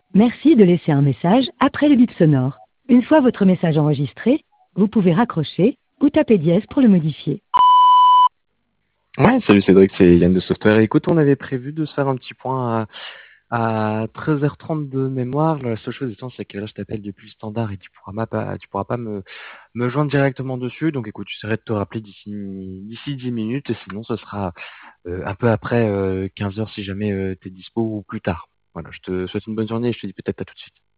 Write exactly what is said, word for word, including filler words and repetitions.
Merci de laisser un message après le bip sonore. Une fois votre message enregistré, vous pouvez raccrocher ou taper dièse pour le modifier. Ouais, salut Cédric, c'est Yann de Software. Écoute, on avait prévu de se faire un petit point à, à treize heures trente de mémoire. La seule chose étant, c'est que là, je t'appelle depuis le standard et tu pourras ma- pas, tu pourras pas me, me joindre directement dessus. Donc, écoute, j'essaierai de te rappeler d'ici, d'ici dix minutes et sinon, ce sera euh, un peu après euh, quinze heures si jamais tu es dispo ou plus tard. Voilà, je te souhaite une bonne journée et je te dis peut-être à tout de suite.